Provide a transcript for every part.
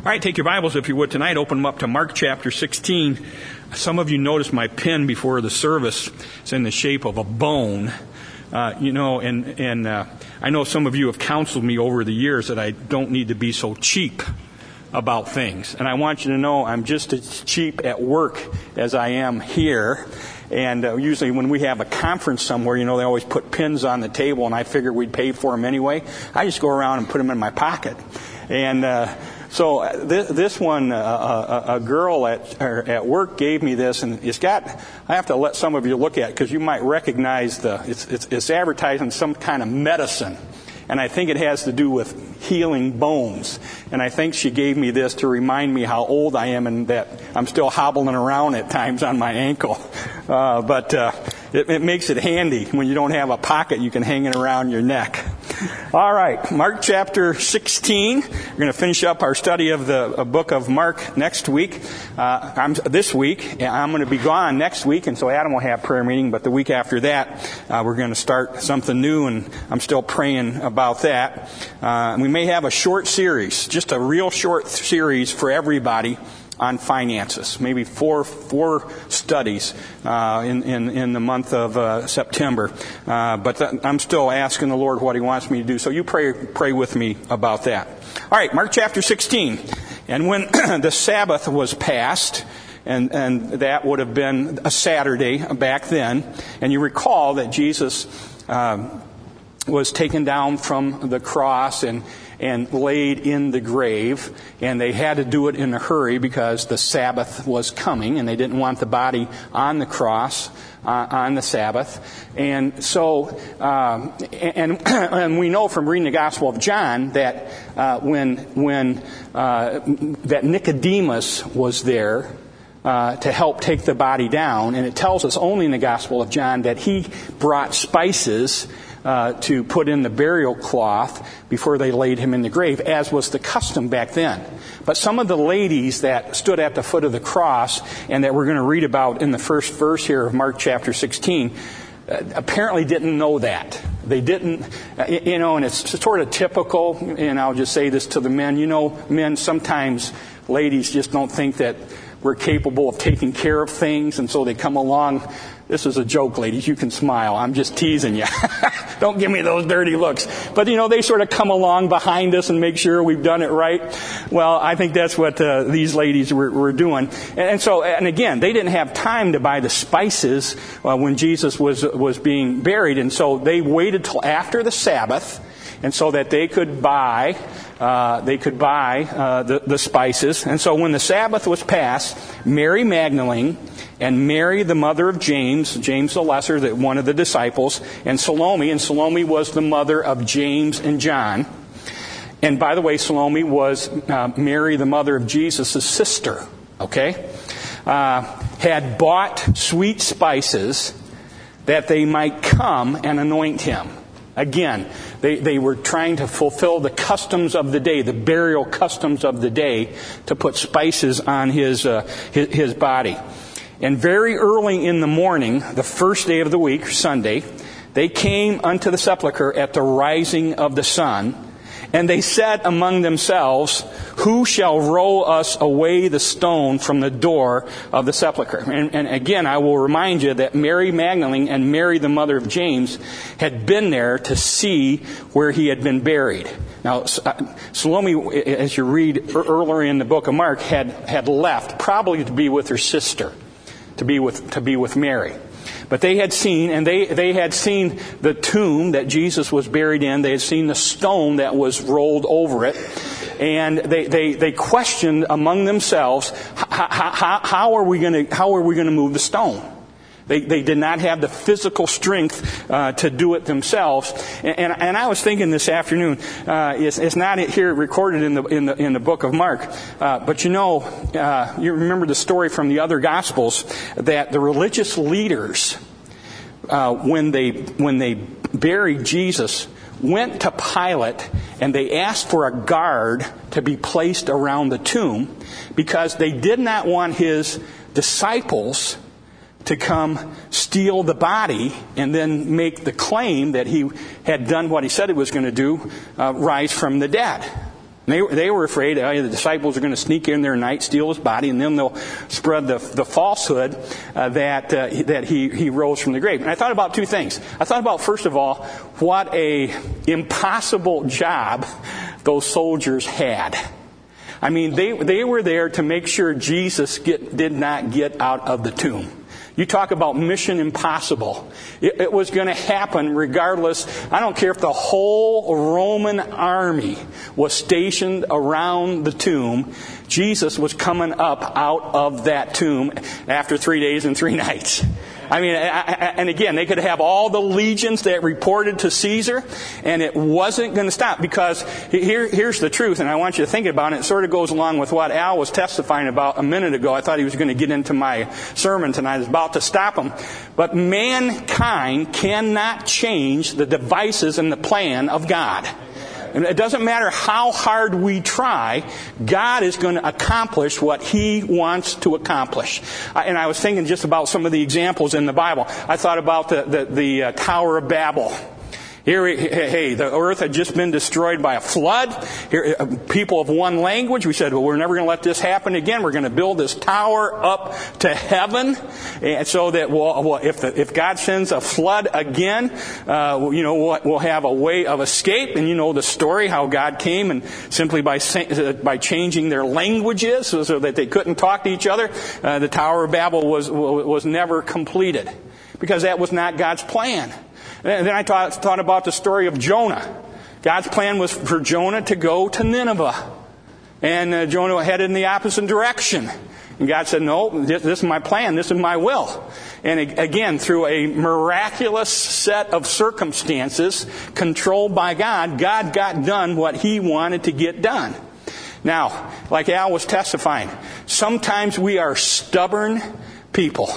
All right, take your Bibles, if you would, tonight. Open them up to Mark chapter 16. Some of you noticed my pen before the service. It's in the shape of a bone. I know some of you have counseled me over the years that I don't need to be so cheap about things. And I want you to know I'm just as cheap at work as I am here. And usually when we have a conference somewhere, they always put pins on the table, and I figured we'd pay for them anyway. I just go around and put them in my pocket. And so this one, a girl at work gave me this, and I have to let some of you look at it because you might recognize it's advertising some kind of medicine. And I think it has to do with healing bones. And I think she gave me this to remind me how old I am and that I'm still hobbling around at times on my ankle. But it makes it handy. When you don't have a pocket, you can hang it around your neck. All right, Mark chapter 16. We're going to finish up our study of the book of Mark next week. This week. I'm going to be gone next week, and so Adam will have prayer meeting. But the week after that, we're going to start something new, and I'm still praying about that. We may have a short series, just a real short series for everybody on finances, maybe four studies in the month of September. But I'm still asking the Lord what He wants me to do. So you pray with me about that. All right, Mark chapter 16. And when the Sabbath was passed, and that would have been a Saturday back then, and you recall that Jesus was taken down from the cross and laid in the grave, and they had to do it in a hurry because the Sabbath was coming, and they didn't want the body on the cross on the Sabbath. And so, and we know from reading the Gospel of John that when that Nicodemus was there to help take the body down, and it tells us only in the Gospel of John that he brought spices to put in the burial cloth before they laid him in the grave, as was the custom back then. But some of the ladies that stood at the foot of the cross, and that we're going to read about in the first verse here of Mark chapter 16, apparently didn't know that. They didn't, and it's sort of typical, and I'll just say this to the men, men, sometimes ladies just don't think that we're capable of taking care of things, and so they come along. This is a joke, ladies. You can smile. I'm just teasing you. Don't give me those dirty looks. But, they sort of come along behind us and make sure we've done it right. Well, I think that's what these ladies were doing. And again, they didn't have time to buy the spices when Jesus was being buried. And so they waited till after the Sabbath, and so that they could buy the spices. And so when the Sabbath was passed, Mary Magdalene and Mary, the mother of James the Lesser, one of the disciples, and Salome was the mother of James and John. And by the way, Salome was Mary, the mother of Jesus' sister, okay? Had bought sweet spices that they might come and anoint him. Again, they were trying to fulfill the customs of the day, the burial customs of the day, to put spices on his body. And very early in the morning, the first day of the week, Sunday, they came unto the sepulchre at the rising of the sun, and they said among themselves, "Who shall roll us away the stone from the door of the sepulchre?" And again, I will remind you that Mary Magdalene and Mary, the mother of James, had been there to see where he had been buried. Now, Salome, as you read earlier in the book of Mark, had left, probably to be with her sister, to be with Mary. But they had seen, and they had seen the tomb that Jesus was buried in. They had seen the stone that was rolled over it. And they questioned among themselves, how are we going to move the stone? They did not have the physical strength to do it themselves. And I was thinking this afternoon, it's not here recorded in the book of Mark, but you remember the story from the other Gospels that the religious leaders, when they buried Jesus, went to Pilate and they asked for a guard to be placed around the tomb because they did not want his disciples to come steal the body and then make the claim that he had done what he said he was going to do, rise from the dead. They were afraid the disciples are going to sneak in there at night, steal his body, and then they'll spread the falsehood that he rose from the grave. And I thought about two things. I thought about, first of all, what a impossible job those soldiers had. I mean, they were there to make sure Jesus did not get out of the tomb. You talk about mission impossible. It was going to happen regardless. I don't care if the whole Roman army was stationed around the tomb. Jesus was coming up out of that tomb after 3 days and 3 nights. I mean, and again, they could have all the legions that reported to Caesar, and it wasn't going to stop, because here's the truth, and I want you to think about it. It sort of goes along with what Al was testifying about a minute ago. I thought he was going to get into my sermon tonight. I was about to stop him. But mankind cannot change the devices and the plan of God. And it doesn't matter how hard we try, God is going to accomplish what He wants to accomplish. And I was thinking just about some of the examples in the Bible. I thought about the Tower of Babel. Hey, the earth had just been destroyed by a flood. Here, people of one language. We said, well, we're never going to let this happen again. We're going to build this tower up to heaven, and so that if God sends a flood again, we'll have a way of escape. And you know the story, how God came and simply by changing their languages so that they couldn't talk to each other, the Tower of Babel was never completed, because that was not God's plan. And then I thought about the story of Jonah. God's plan was for Jonah to go to Nineveh. And Jonah headed in the opposite direction. And God said, no, this is my plan. This is my will. And again, through a miraculous set of circumstances controlled by God, God got done what He wanted to get done. Now, like Al was testifying, sometimes we are stubborn people.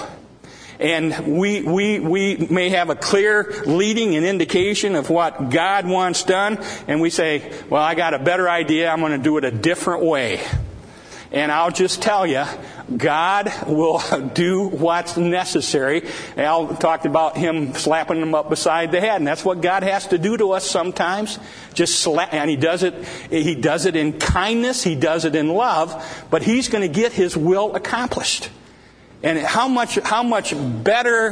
And we may have a clear leading and indication of what God wants done, and we say, well, I got a better idea, I'm going to do it a different way. And I'll just tell you, God will do what's necessary. Al talked about Him slapping them up beside the head, and that's what God has to do to us sometimes. Just slap, and He does it in kindness, He does it in love, but He's going to get His will accomplished. And how much better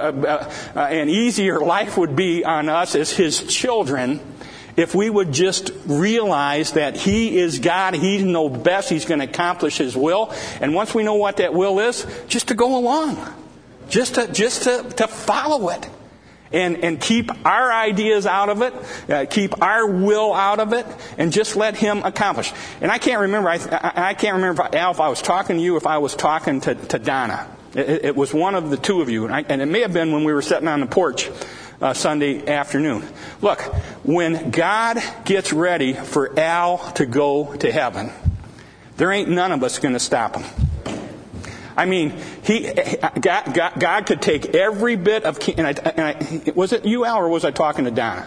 and easier life would be on us as His children if we would just realize that He is God, He knows best, He's going to accomplish His will. And once we know what that will is, just to go along, just to follow it. And keep our ideas out of it, keep our will out of it, and just let Him accomplish. And I can't remember. I can't remember, Al, if I was talking to you, if I was talking to Donna. It was one of the two of you, and it may have been when we were sitting on the porch Sunday afternoon. Look, when God gets ready for Al to go to heaven, there ain't none of us going to stop Him. I mean, God could take every bit of... was it you, Al, or was I talking to Donna?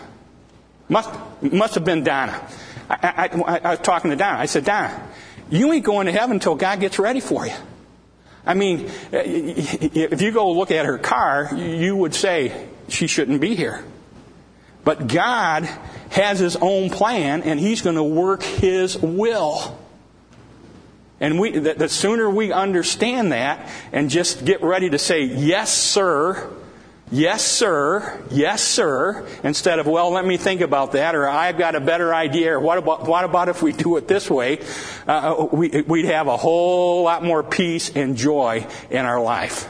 Must have been Donna. I was talking to Donna. I said, Donna, you ain't going to heaven until God gets ready for you. I mean, if you go look at her car, you would say she shouldn't be here. But God has His own plan, and He's going to work His will. And the sooner we understand that and just get ready to say, yes, sir, yes, sir, yes, sir, instead of, well, let me think about that, or I've got a better idea, or what about if we do it this way, we'd have a whole lot more peace and joy in our life.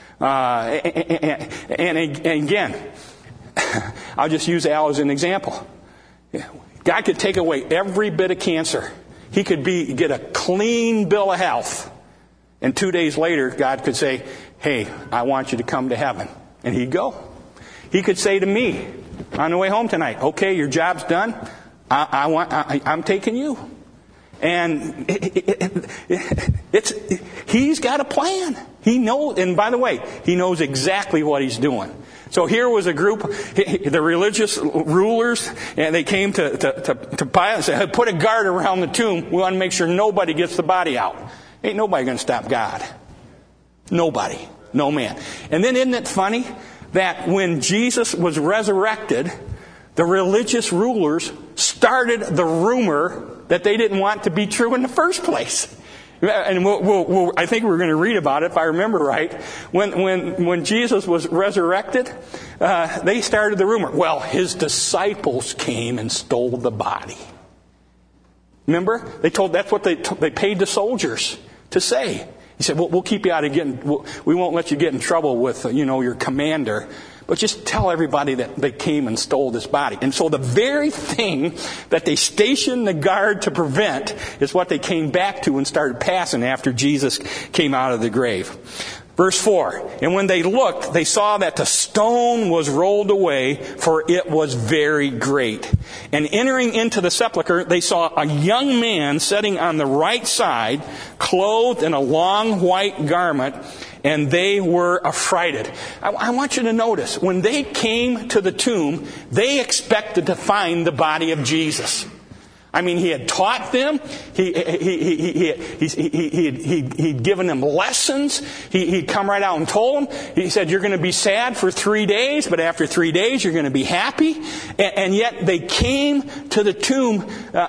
And again, I'll just use Al as an example. God could take away every bit of cancer. He could get a clean bill of health. And 2 days later, God could say, hey, I want you to come to heaven. And He'd go. He could say to me on the way home tonight, okay, your job's done. I'm taking you. And He's got a plan. He knows, and by the way, He knows exactly what He's doing. So here was a group, the religious rulers, and they came to Pilate and said, put a guard around the tomb. We want to make sure nobody gets the body out. Ain't nobody going to stop God. Nobody. No man. And then isn't it funny that when Jesus was resurrected, the religious rulers started the rumor that they didn't want to be true in the first place. And I think we're going to read about it, if I remember right. When Jesus was resurrected, they started the rumor. Well, his disciples came and stole the body. Remember? That's what they paid the soldiers to say. He said, we'll keep you out of we won't let you get in trouble with, your commander. But just tell everybody that they came and stole this body. And so the very thing that they stationed the guard to prevent is what they came back to and started passing after Jesus came out of the grave. Verse 4, and when they looked, they saw that the stone was rolled away, for it was very great. And entering into the sepulchre, they saw a young man sitting on the right side, clothed in a long white garment, and they were affrighted. I want you to notice, when they came to the tomb, they expected to find the body of Jesus. I mean, he had taught them. He'd given them lessons. He'd come right out and told them. He said, you're going to be sad for 3 days, but after 3 days, you're going to be happy. And yet they came to the tomb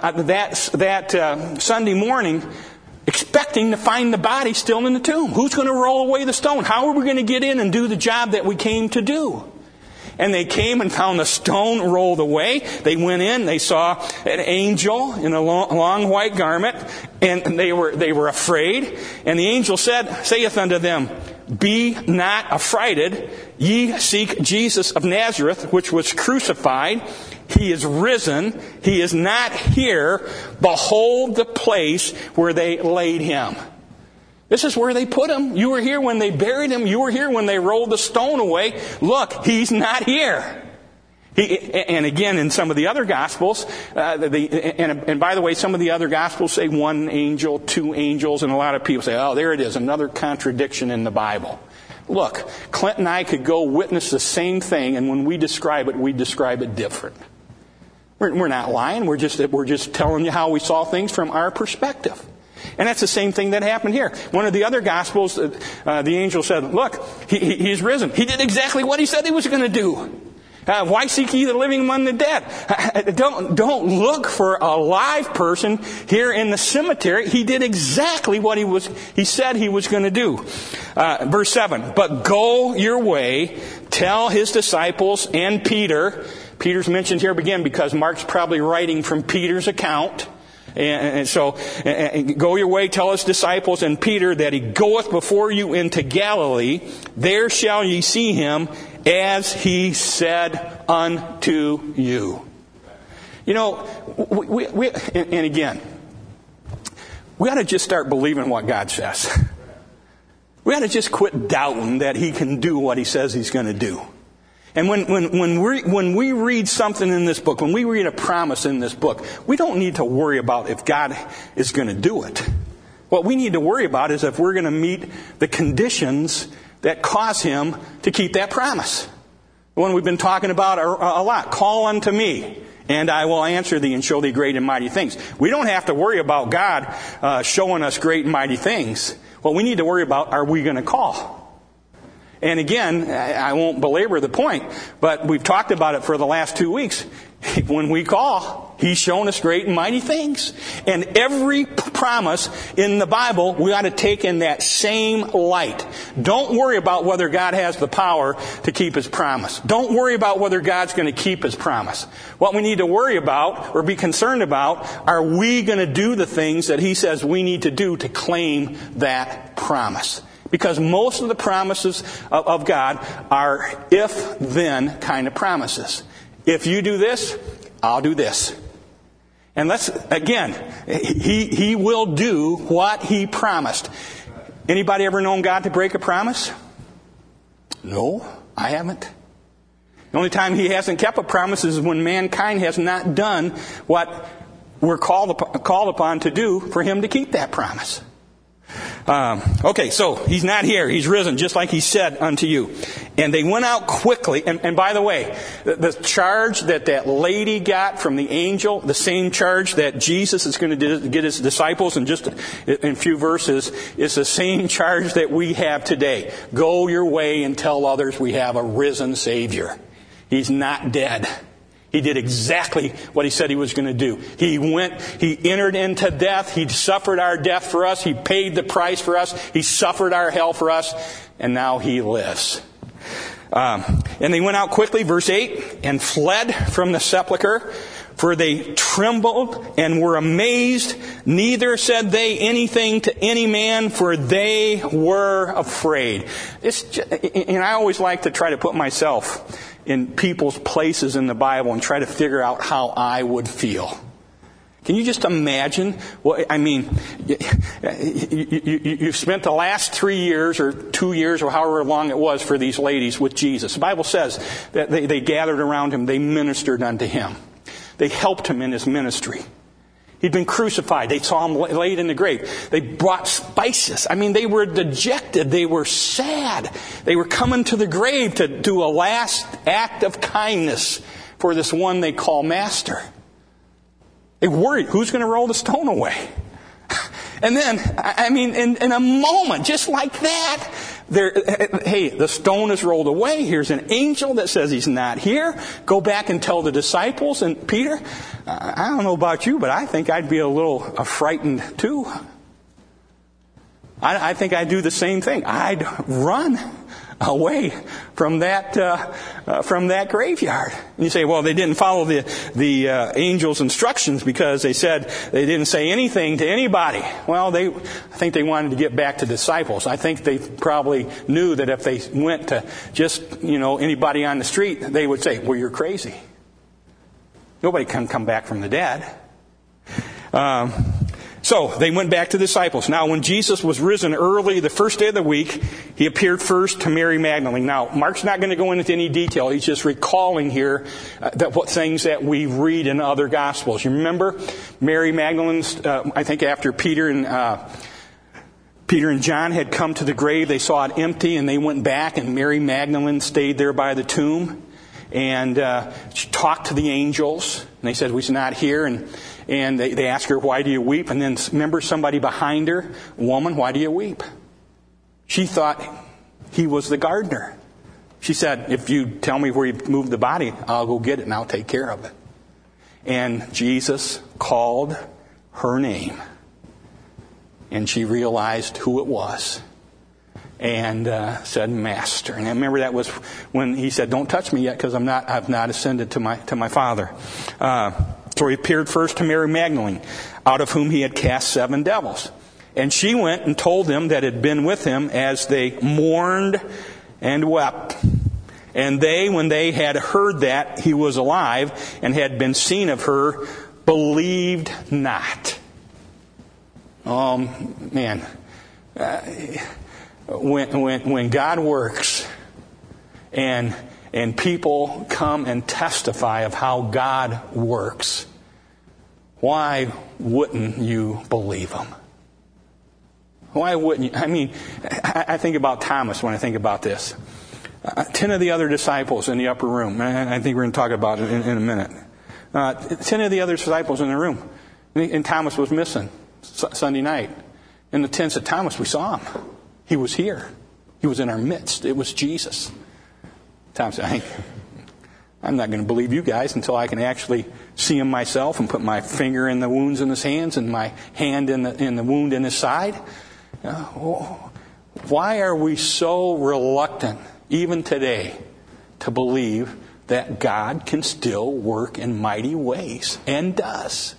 that Sunday morning expecting to find the body still in the tomb. Who's going to roll away the stone? How are we going to get in and do the job that we came to do? And they came and found the stone rolled away. They went in. They saw an angel in a long white garment, and they were afraid. And the angel saith unto them, be not affrighted. Ye seek Jesus of Nazareth, which was crucified. He is risen. He is not here. Behold the place where they laid him. This is where they put him. You were here when they buried him. You were here when they rolled the stone away. Look, he's not here. And again, in some of the other Gospels, and by the way, some of the other Gospels say 1 angel, 2 angels, and a lot of people say, oh, there it is, another contradiction in the Bible. Look, Clint and I could go witness the same thing, and when we describe it different. We're not lying. We're just telling you how we saw things from our perspective. And that's the same thing that happened here. One of the other Gospels, the angel said, look, he's risen. He did exactly what he said he was going to do. Why seek ye the living among the dead? Don't look for a live person here in the cemetery. He did exactly what he said he was going to do. Verse 7, but go your way, tell his disciples and Peter. Peter's mentioned here again because Mark's probably writing from Peter's account. And so, go your way, tell his disciples and Peter that he goeth before you into Galilee. There shall ye see him, as he said unto you. You know, and again, we ought to just start believing what God says. We ought to just quit doubting that he can do what he says he's going to do. And when we read something in this book, when we read a promise in this book, we don't need to worry about if God is going to do it. What we need to worry about is if we're going to meet the conditions that cause him to keep that promise. The one we've been talking about a lot. Call unto me, and I will answer thee and show thee great and mighty things. We don't have to worry about God showing us great and mighty things. What we need to worry about, are we going to call? And again, I won't belabor the point, but we've talked about it for the last 2 weeks. When we call, he's shown us great and mighty things. And every promise in the Bible, we ought to take in that same light. Don't worry about whether God has the power to keep his promise. Don't worry about whether God's going to keep his promise. What we need to worry about or be concerned about, are we going to do the things that he says we need to do to claim that promise? Because most of the promises of God are if-then kind of promises. If you do this, I'll do this. And again, he will do what he promised. Anybody ever known God to break a promise? No, I haven't. The only time he hasn't kept a promise is when mankind has not done what we're called upon to do for him to keep that promise. Okay, so he's not here. He's risen, just like he said unto you. And they went out quickly. And by the way, the charge that lady got from the angel, the same charge that Jesus is going to get his disciples in just in a few verses, is the same charge that we have today. Go your way and tell others we have a risen Savior. He's not dead. He did exactly what he said he was going to do. He entered into death. He suffered our death for us. He paid the price for us. He suffered our hell for us. And now he lives. And they went out quickly, verse 8, and fled from the sepulchre, for they trembled and were amazed. Neither said they anything to any man, for they were afraid. And I always like to try to put myself in people's places in the Bible and try to figure out how I would feel. Can you just imagine? Well, I mean, you've spent the last 3 years or 2 years or however long it was for these ladies with Jesus. The Bible says that they gathered around him. They ministered unto him. They helped him in his ministry. He'd been crucified. They saw him laid in the grave. They brought spices. I mean, they were dejected. They were sad. They were coming to the grave to do a last act of kindness for this one they call Master. They worried, who's going to roll the stone away? And then, I mean, in a moment, just like that, the stone is rolled away. Here's an angel that says he's not here. Go back and tell the disciples. And Peter, I don't know about you, but I think I'd be a little frightened too. I think I'd do the same thing. I'd run away from that graveyard. And you say, well, they didn't follow the angel's instructions because they said they didn't say anything to anybody. Well, I think they wanted to get back to disciples. I think they probably knew that if they went to just, anybody on the street, they would say, well, you're crazy. Nobody can come back from the dead. So they went back to the disciples. Now, when Jesus was risen early, the first day of the week, he appeared first to Mary Magdalene. Now, Mark's not going to go into any detail. He's just recalling here what things that we read in other Gospels. You remember Mary Magdalene's, I think after Peter and John had come to the grave, they saw it empty and they went back, and Mary Magdalene stayed there by the tomb. And she talked to the angels, and they said, well, he's not here. And they asked her, why do you weep? And then remember somebody behind her, woman, why do you weep? She thought he was the gardener. She said, if you tell me where you moved the body, I'll go get it and I'll take care of it. And Jesus called her name. And she realized who it was. And said, Master. And I remember that was when he said, don't touch me yet because I've not ascended to my Father. So he appeared first to Mary Magdalene, out of whom he had cast 7 devils. And she went and told them that had been with him as they mourned and wept. And they, when they had heard that he was alive and had been seen of her, believed not. Oh, man. When God works and people come and testify of how God works, why wouldn't you believe them? Why wouldn't you? I mean, I think about Thomas when I think about this. 10 of the other disciples in the upper room. I think we're going to talk about it in a minute. 10 of the other disciples in the room. And Thomas was missing Sunday night. In the tents of Thomas, we saw him. He was here. He was in our midst. It was Jesus. Thomas said, I'm not going to believe you guys until I can actually see him myself and put my finger in the wounds in his hands and my hand in the wound in his side. Why are we so reluctant, even today, to believe that God can still work in mighty ways and does?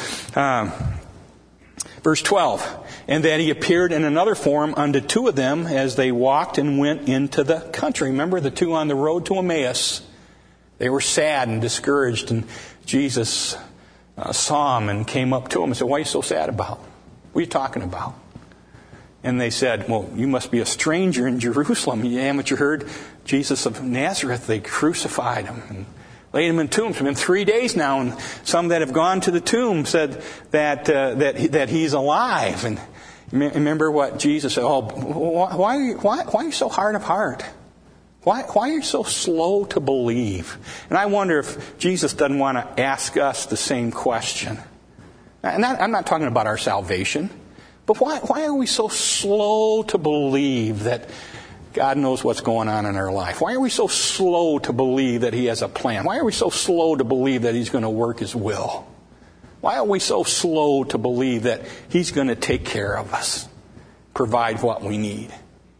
Verse 12, and that he appeared in another form unto 2 of them as they walked and went into the country. Remember the 2 on the road to Emmaus? They were sad and discouraged, and Jesus saw them and came up to them and said, what are you so sad about? What are you talking about? And they said, well, you must be a stranger in Jerusalem. Haven't you heard? Jesus of Nazareth, they crucified him and laid him in tombs. It's been 3 days now, and some that have gone to the tomb said that he's alive. And remember what Jesus said? Oh, why are you so hard of heart? Why are you so slow to believe? And I wonder if Jesus doesn't want to ask us the same question. And I'm not talking about our salvation, but why are we so slow to believe that God knows what's going on in our life. Why are we so slow to believe that He has a plan? Why are we so slow to believe that He's going to work His will? Why are we so slow to believe that He's going to take care of us, provide what we need?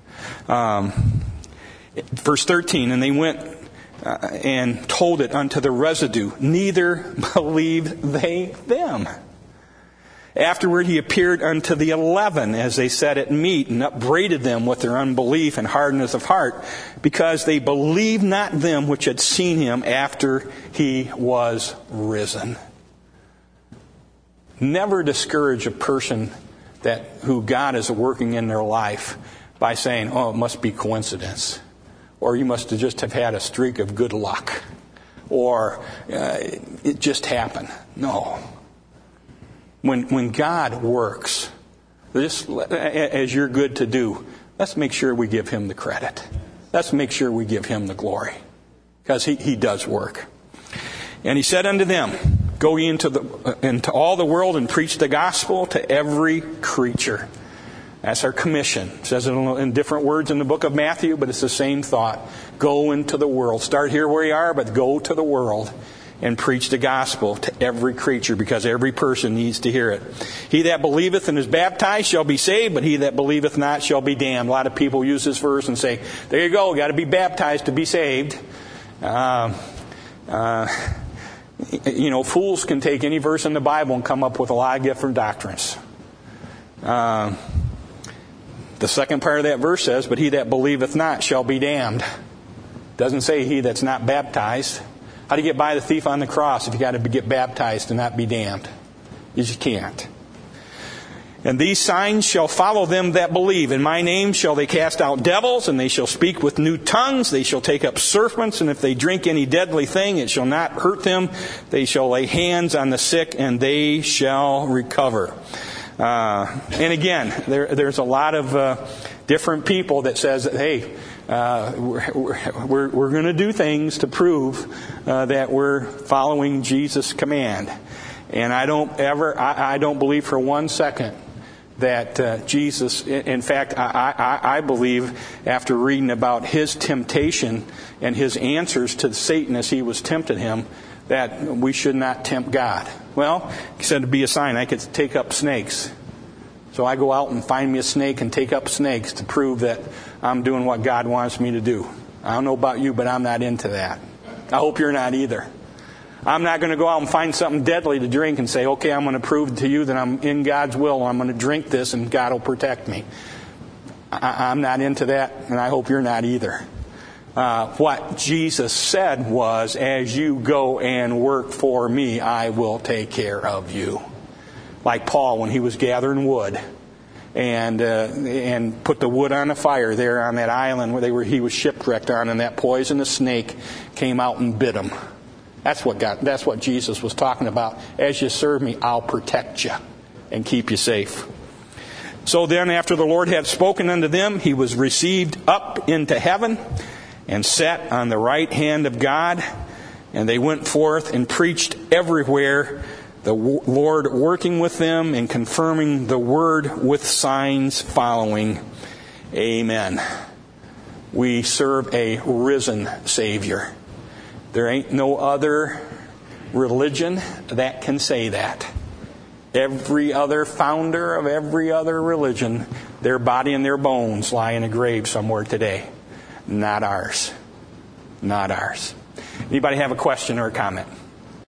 Verse 13, and they went and told it unto the residue, neither believed they them. Afterward he appeared unto the 11 as they sat at meat, and upbraided them with their unbelief and hardness of heart, because they believed not them which had seen Him after He was risen. Never discourage a person who God is working in their life by saying, oh, it must be coincidence. Or you must just have had a streak of good luck. Or it just happened. No. When God works, just as you're good to do, let's make sure we give Him the credit. Let's make sure we give Him the glory. Because He does work. And He said unto them, go ye into all the world and preach the gospel to every creature. That's our commission. It says it in different words in the book of Matthew, but it's the same thought. Go into the world. Start here where you are, but go to the world and preach the gospel to every creature, because every person needs to hear it. He that believeth and is baptized shall be saved, but he that believeth not shall be damned. A lot of people use this verse and say, there you go, got to be baptized to be saved. Fools can take any verse in the Bible and come up with a lot of different doctrines. The second part of that verse says, but he that believeth not shall be damned. Doesn't say he that's not baptized. How do you get by the thief on the cross if you got to get baptized and not be damned? You just can't. And these signs shall follow them that believe. In my name shall they cast out devils, and they shall speak with new tongues. They shall take up serpents, and if they drink any deadly thing, it shall not hurt them. They shall lay hands on the sick, and they shall recover. And again, there's a lot of different people that says, hey, we're going to do things to prove that we're following Jesus' command. And I don't believe for 1 second that Jesus, in fact, I believe after reading about His temptation and His answers to Satan as he was tempting Him, that we should not tempt God. Well, He said to be a sign, I could take up snakes. So I go out and find me a snake and take up snakes to prove that I'm doing what God wants me to do. I don't know about you, but I'm not into that. I hope you're not either. I'm not going to go out and find something deadly to drink and say, okay, I'm going to prove to you that I'm in God's will. I'm going to drink this and God will protect me. I'm not into that, and I hope you're not either. What Jesus said was, as you go and work for me, I will take care of you. Like Paul when he was gathering wood and put the wood on the fire there on that island where he was shipwrecked on, and that poisonous snake came out and bit him. That's what Jesus was talking about. As you serve me, I'll protect you and keep you safe. So then after the Lord had spoken unto them, He was received up into heaven and sat on the right hand of God. And they went forth and preached everywhere, the Lord working with them and confirming the word with signs following. Amen. We serve a risen Savior. There ain't no other religion that can say that. Every other founder of every other religion, their body and their bones lie in a grave somewhere today. Not ours. Not ours. Anybody have a question or a comment?